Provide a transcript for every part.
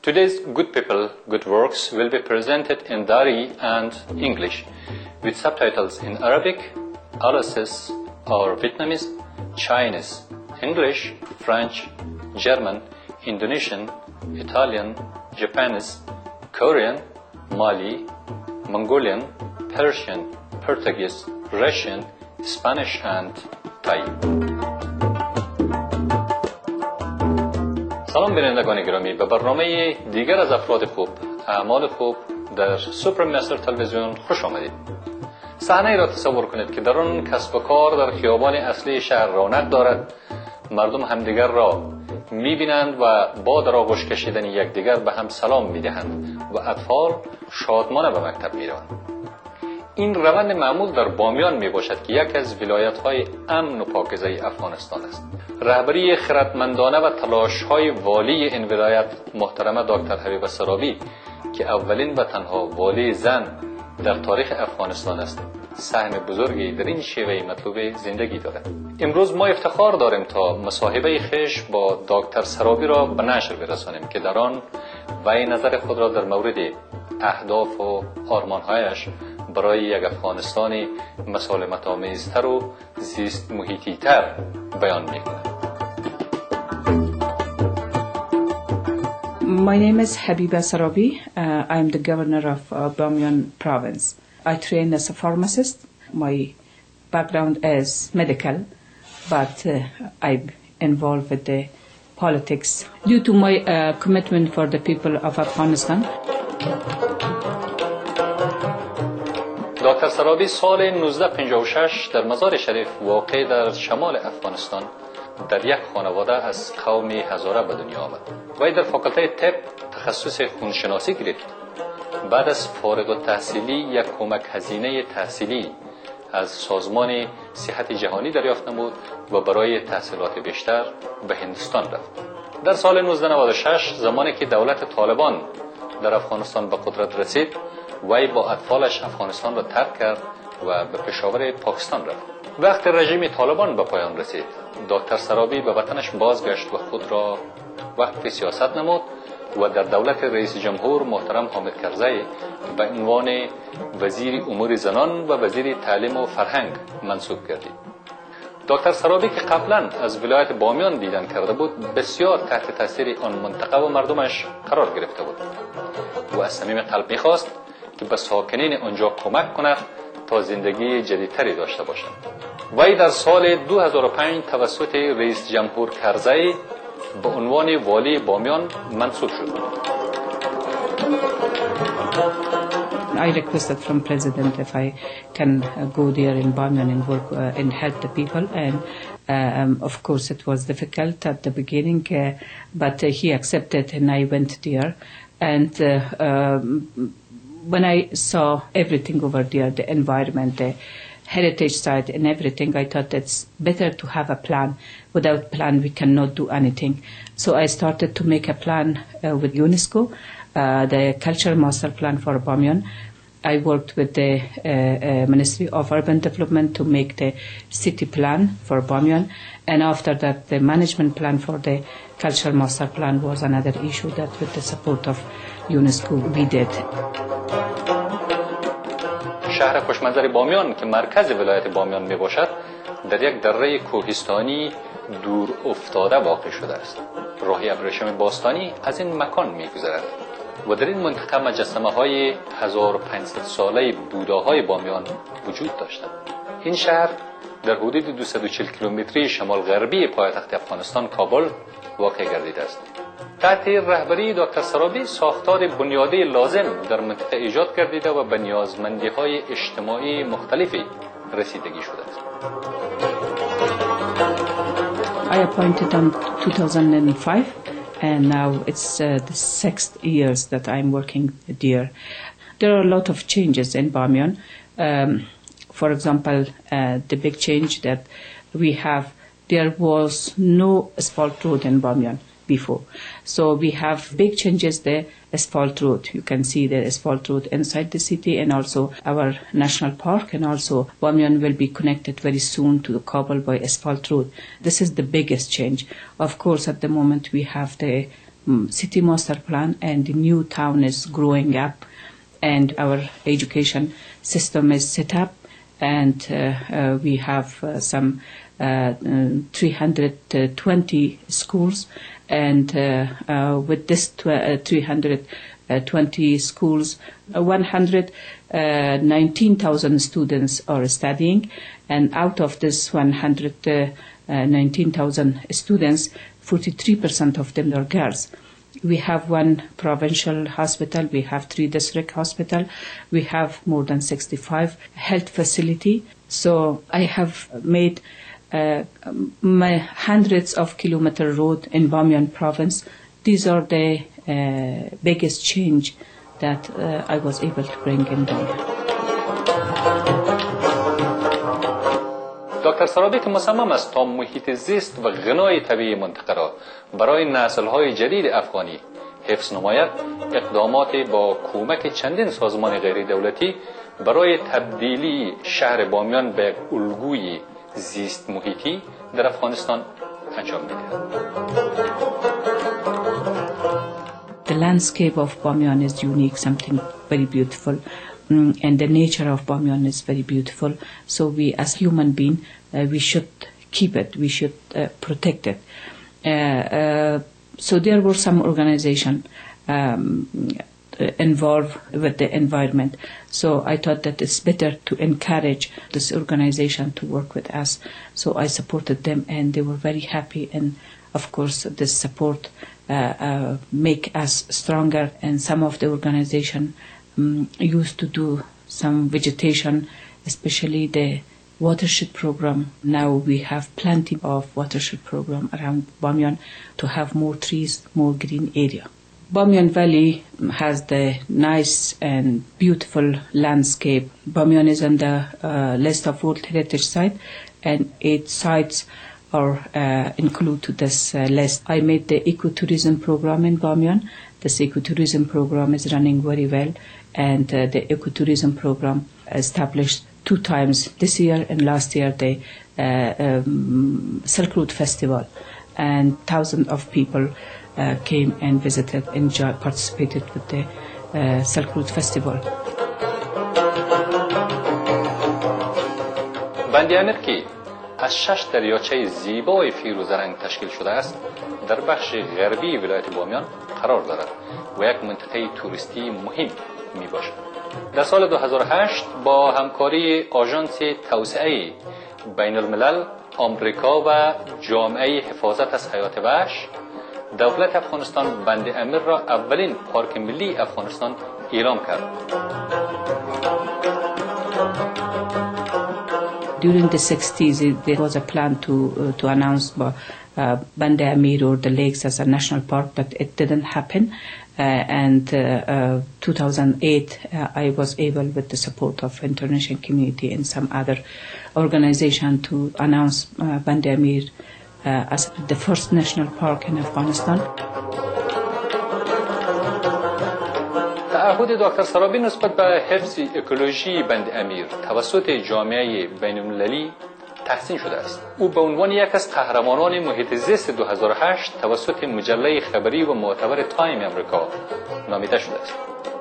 Today's Good People, Good Works will be presented in Dari and English with subtitles in Arabic, Alasis, or Vietnamese, Chinese, English, French, German, Indonesian, Italian, Japanese, Korean, Mali, Mongolian, Persian, Portuguese, Russian, Spanish and Thai. سلام بینندگان گرامی، به برنامه دیگر از افراد خوب، اعمال خوب در سوپر مستر تلویزیون خوش آمدید. صحنه‌ای را تصور کنید که در آن کسب و کار در خیابان اصلی شهر رونق دارد، مردم همدیگر را می‌بینند و با در آغوش کشیدن یکدیگر به هم سلام می‌دهند و اطفال شادمانه به مکتب می‌روند. این روند معمول در بامیان میباشد که یک از ولایت‌های امن و پاکیزه افغانستان است. رهبری خردمندانه و تلاش‌های والی این ولایت محترمه دکتر حبیبه سرابی که اولین و تنها والی زن در تاریخ افغانستان است، سهم بزرگی در این شیوه مطلوب زندگی دارد. امروز ما افتخار داریم تا مصاحبه خویش با دکتر سرابی را به نشر برسانیم که در آن وی نظر خود را در مورد اهداف و آرمان‌هایش برای یک افغانستانی مسالمت‌آمیزتر و زیست محیطی‌تر بیان می‌کند. My name is Habiba Sarabi. I am the governor of Bamyan province. I train as a pharmacist. My background is medical, but I'm involved with the politics due to my commitment for the people of Afghanistan. دکتر سرابی سال 1956 در مزار شریف واقع در شمال افغانستان در یک خانواده از قوم هزاره به دنیا آمد. وی در فاکولته طب تخصص خونشناسی گرفت. بعد از فارغ التحصیلی یک کمک هزینه تحصیلی از سازمان صحت جهانی دریافت نمود و برای تحصیلات بیشتر به هندوستان رفت. در سال 1996 زمانی که دولت طالبان در افغانستان به قدرت رسید، وی با اطفالش افغانستان را ترک کرد و به پشاور پاکستان رفت. وقتی رژیم طالبان به پایان رسید، دکتر سرابی به وطنش بازگشت و خود را وقف سیاست نمود و در دولت رئیس جمهور محترم حامد کرزی به عنوان وزیر امور زنان و وزیر تعلیم و فرهنگ منصوب گردید. دکتر سرابی که قبلا از ولایت بامیان دیدن کرده بود، بسیار تحت تاثیر آن منطقه و مردمش قرار گرفته بود و از صمیم قلب می‌خواست که به ساکنین آنجا کمک کند تا زندگی جدیدتری داشته باشند. وی در سال 2005 توسط رئیس جمهور کرزی به عنوان والی بامیان منصوب شد. I requested from President if I can go there in Bamyan and work and help the people, and of course it was difficult at the beginning, but he accepted and I went there. And when I saw everything over there, the environment, the heritage site and everything, I thought it's better to have a plan. Without plan, we cannot do anything. So I started to make a plan with UNESCO, the Cultural Master Plan for Bamyan. I worked with the Ministry of Urban Development to make the city plan for Bamyan. And after that, the management plan for the Cultural Master Plan was another issue that with the support of UNESCO we did. شهر خوشمنظر بامیان که مرکز ولایت بامیان می باشد، در یک دره کوهستانی دور افتاده واقع شده است. راه ابریشم باستانی از این مکان می گذرد و در این منطقه مجسمه های 1500 ساله بوداهای بامیان وجود داشتند. این شهر در حدود 240 کیلومتری شمال غربی پایتخت افغانستان کابل واقع گردیده است. تحت رهبری دکتر سرابی ساختار بنیادی لازم در منطقه ایجاد گردیده و به نیازمندی‌های اجتماعی مختلفی رسیدگی شده است. I appointed in 2005 and now it's the 6th years that I'm working there. There are a lot of changes in Bamyan. For example, the big change that we have, there was no asphalt road in Bamyan before. So we have big changes there, asphalt road. You can see the asphalt road inside the city and also our national park, and also Bamyan will be connected very soon to the Kabul by asphalt road. This is the biggest change. Of course, at the moment we have the city master plan, and the new town is growing up, and our education system is set up, and we have some 320 schools, and with this 320 schools, 119,000 students are studying, and out of this 119,000 students, 43% of them are girls. We have one provincial hospital, we have 3 district hospitals, we have more than 65 health facilities. So I have made hundreds of kilometer road in Bamyan province. These are the biggest change that I was able to bring in Bamyan. دکتر سرابی که مصمم است تا محیط زیست و غنای طبیعی منطقه را برای نسل‌های جدید افغانی حفظ نماید، اقدامات با کمک چندین سازمان غیر دولتی برای تبدیلی شهر بامیان به الگوی زیست محیطی در افغانستان انجام می‌دهد. The landscape of Bamyan is unique, something very beautiful, and the nature of Bamyan is very beautiful. So we, as human beings, we should keep it, we should protect it. So there were some organizations involved with the environment. So I thought that it's better to encourage this organization to work with us. So I supported them, and they were very happy. And of course, this support make us stronger. And some of the organization used to do some vegetation, especially the watershed program. Now we have plenty of watershed program around Bamyan to have more trees, more green area. Bamyan Valley has the nice and beautiful landscape. Bamyan is on the list of World Heritage Site, and 8 sites are included to this list. I made the ecotourism program in Bamyan. This ecotourism program is running very well, and the ecotourism program established 2 times this year and last year the Silk Road Festival, and thousands of people came and visited and participated with the Silk Road Festival. بند امیر که از 6 دریاچه زیبای فیروزه رنگ تشکیل شده است، در بخش غربی ولایت بامیان قرار دارد و یک منطقه توریستی مهم می باشد. در سال 2008 با همکاری آژانس توسعه بین الملل آمریکا و جامعه حفاظت از حیات وحش، دولت افغانستان بند امیر را اولین پارک ملی افغانستان اعلام کرد. During the 60s, there was a plan to announce Band Amir or the lakes as a national park, but it didn't happen. And 2008, I was able, with the support of international community and some other organization, to announce Band Amir as the first national park in Afghanistan. تعهد دکتر سرابی نسبت به حفظ اکولوژی بند امیر توسط جامعه بین‌المللی تحسین شده است. او به عنوان یک از قهرمانان محیط زیست 2008 توسط مجله خبری و معتبر تایم امریکا نامیده شده است.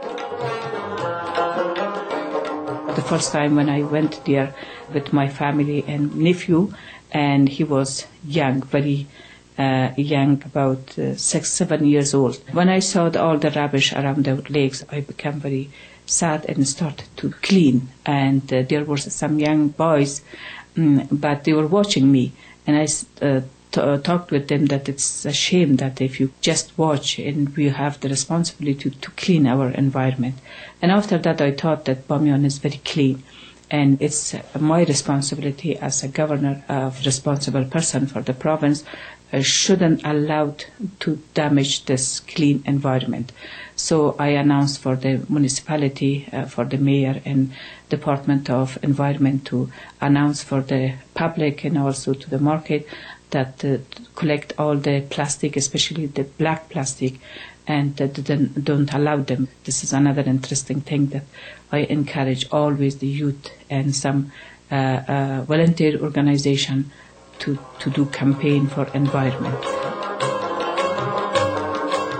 The first time when I went there with my family and nephew, and he was young, very young, about 6-7 years old. When I saw all the rubbish around the lakes, I became very sad and started to clean. And there were some young boys, but they were watching me. And I talked with them that it's a shame that if you just watch, and we have the responsibility to clean our environment. And after that, I thought that Bamyan is very clean. And it's my responsibility as a governor, responsible person for the province, shouldn't allow to damage this clean environment. So I announced for the municipality, for the mayor and Department of Environment to announce for the public and also to the market that collect all the plastic, especially the black plastic, and don't allow them. This is another interesting thing that I encourage always the youth and some volunteer organization to do campaign for environment.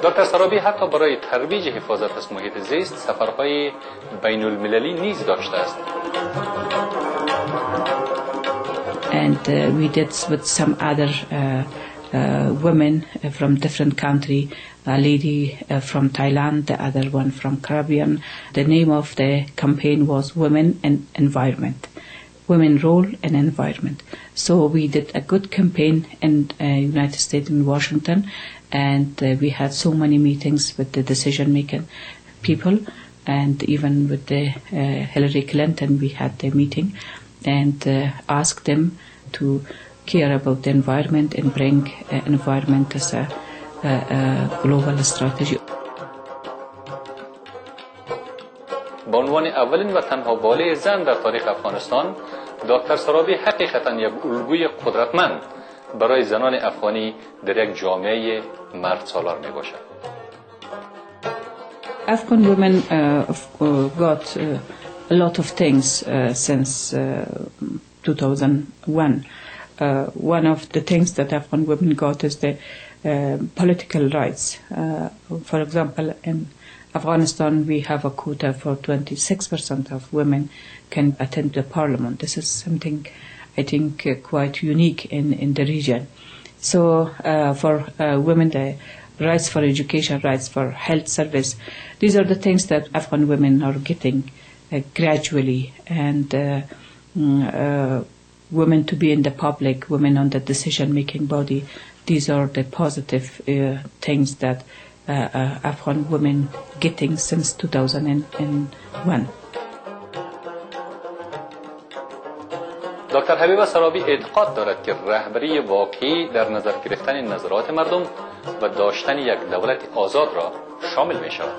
دکتر سرابی حتی برای ترویج حفاظت از محیط زیست سفرهای بین المللی نیز داشته است. And we did with some other women from different country, a lady from Thailand, the other one from Caribbean. The name of the campaign was Women and Environment, Women Role and Environment. So we did a good campaign in United States in Washington, and we had so many meetings with the decision-making people, and even with the Hillary Clinton we had the meeting, and asked them to care about the environment and bring environment as a global strategy. با عنوان اولین و تنها بالغ زن در تاریخ افغانستان، دکتر سرابی حقیقتاً یک الگوی قدرتمند برای زنان افغانی در یک جامعه مرد سالار می باشد. Afghan women got a lot of things since 2001. One of the things that Afghan women got is the political rights. For example, in Afghanistan, we have a quota for 26% of women can attend the parliament. This is something, I think, quite unique in the region. So for women, the rights for education, rights for health service, these are the things that Afghan women are getting gradually. And women to be in the public, women on the decision-making body, these are the positive things that Afghan women getting since 2001. دکتر حبیبه سرابی اعتقاد دارد که رهبری واقعی در نظر گرفتن نظرات مردم و داشتن یک دولت آزاد را شامل می شود.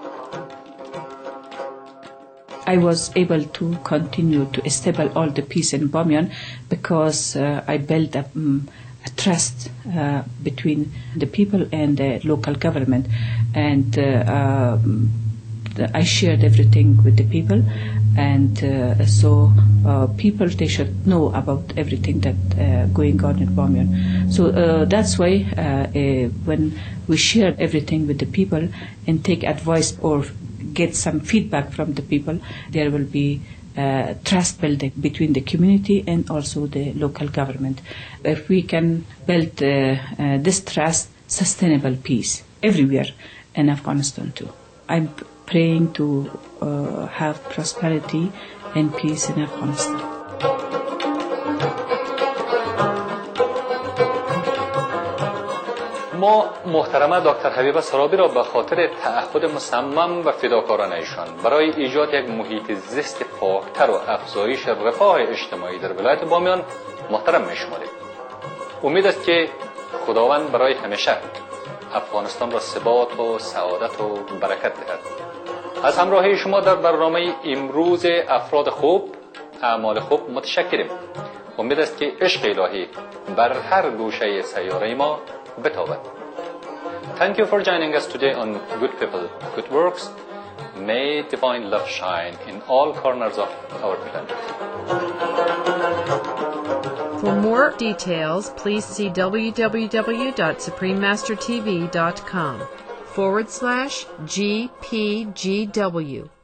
I was able to continue to establish all the peace in Bamyan because I built a trust between the people and the local government, and I shared everything with the people, and so people, they should know about everything that going on in Bamyan. So that's why when we share everything with the people and take advice or get some feedback from the people, there will be trust building between the community and also the local government. If we can build this trust, sustainable peace everywhere in Afghanistan too. I'm praying to have prosperity and peace in Afghanistan. ما محترمه دکتر حبیبه سرابی را به خاطر تعهد مصمم و فداکارانه ایشان برای ایجاد یک محیط زیست پاکتر و افزایش رفاه اجتماعی در ولایت بامیان محترم می‌شماریم. امید است که خداوند برای همیشه افغانستان را ثبات و سعادت و برکت دهد. از همراهی شما در برنامه امروز افراد خوب، اعمال خوب متشکریم. امید است که عشق الهی بر هر گوشه سیاره ما بتابد. Thank you for joining us today on Good People, Good Works. May divine love shine in all corners of our planet. For more details, please see www.suprememastertv.com/GPGW.